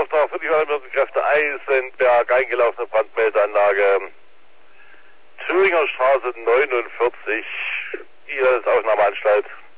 Auftrag für die Kräfte Eisenberg eingelaufene Brandmeldeanlage Thüringer Straße 49. Hier ist Aufnahmeanstalt.